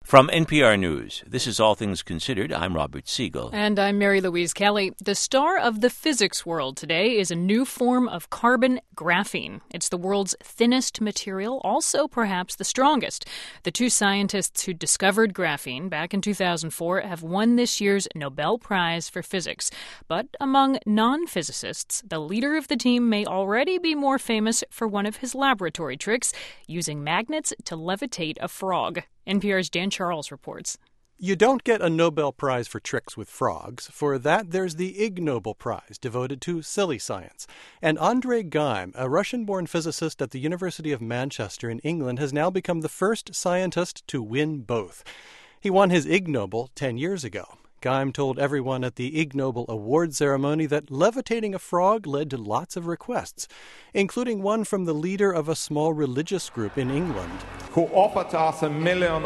From NPR News, this is All Things Considered. I'm Robert Siegel. And I'm Mary Louise Kelly. The star of the physics world today is a new form of carbon, graphene. It's the world's thinnest material, also perhaps the strongest. The two scientists who discovered graphene back in 2004 have won this year's Nobel Prize for Physics. But among non-physicists, the leader of the team may already be more famous for one of his laboratory tricks, using magnets to levitate a frog. NPR's Dan Charles reports. You don't get a Nobel Prize for tricks with frogs. For that, there's the Ig Nobel Prize, devoted to silly science. And Andrei Geim, a Russian-born physicist at the University of Manchester in England, has now become the first scientist to win both. He won his Ig Nobel 10 years ago. Geim told everyone at the Ig Nobel award ceremony that levitating a frog led to lots of requests, including one from the leader of a small religious group in England, who offered us £1 million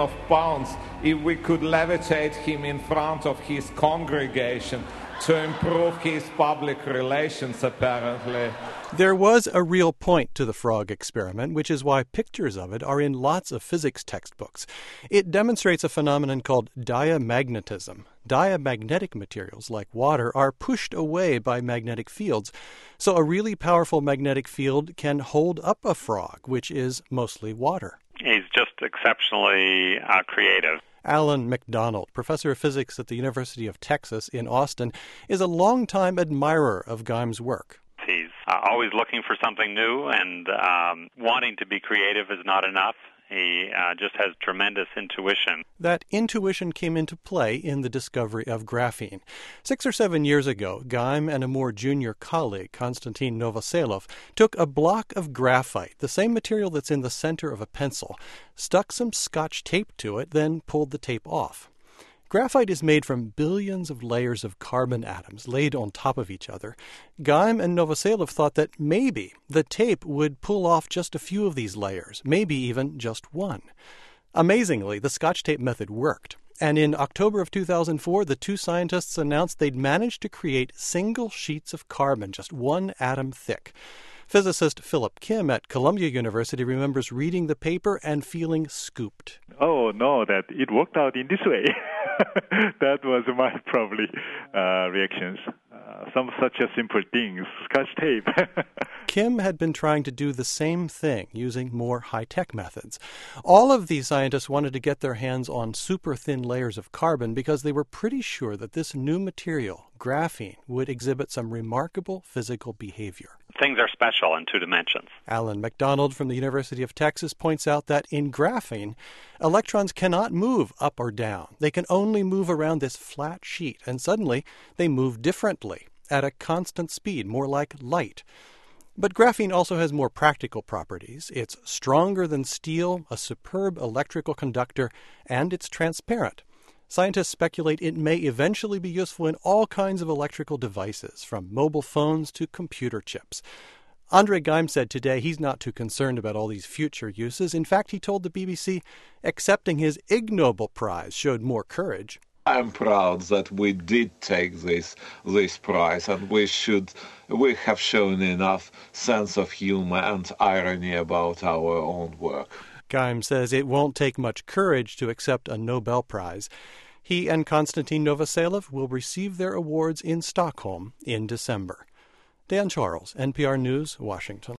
if we could levitate him in front of his congregation to improve his public relations, apparently. There was a real point to the frog experiment, which is why pictures of it are in lots of physics textbooks. It demonstrates a phenomenon called diamagnetism. Diamagnetic materials, like water, are pushed away by magnetic fields. So a really powerful magnetic field can hold up a frog, which is mostly water. He's just exceptionally creative. Alan McDonald, professor of physics at the University of Texas in Austin, is a longtime admirer of Geim's work. He's always looking for something new, and wanting to be creative is not enough. He just has tremendous intuition. That intuition came into play in the discovery of graphene. 6 or 7 years ago, Geim and a more junior colleague, Konstantin Novoselov, took a block of graphite, the same material that's in the center of a pencil, stuck some Scotch tape to it, then pulled the tape off. Graphite is made from billions of layers of carbon atoms laid on top of each other. Geim and Novoselov thought that maybe the tape would pull off just a few of these layers, maybe even just one. Amazingly, the Scotch tape method worked. And in October of 2004, the two scientists announced they'd managed to create single sheets of carbon, just one atom thick. Physicist Philip Kim at Columbia University remembers reading the paper and feeling scooped. Oh, no, that it worked out in this way. That was my probably reactions. Some such a simple things, Scotch tape. Kim had been trying to do the same thing using more high-tech methods. All of these scientists wanted to get their hands on super thin layers of carbon because they were pretty sure that this new material, graphene, would exhibit some remarkable physical behavior. Things are special in two dimensions. Alan McDonald from the University of Texas points out that in graphene, electrons cannot move up or down. They can only move around this flat sheet, and suddenly they move differently, at a constant speed, more like light. But graphene also has more practical properties. It's stronger than steel, a superb electrical conductor, and it's transparent. Scientists speculate it may eventually be useful in all kinds of electrical devices, from mobile phones to computer chips. Andrei Geim said today he's not too concerned about all these future uses. In fact, he told the BBC accepting his Ig Nobel Prize showed more courage. I'm proud that we did take this prize, and we have shown enough sense of humor and irony about our own work. Geim says it won't take much courage to accept a Nobel Prize. He and Konstantin Novoselov will receive their awards in Stockholm in December. Dan Charles, NPR News, Washington.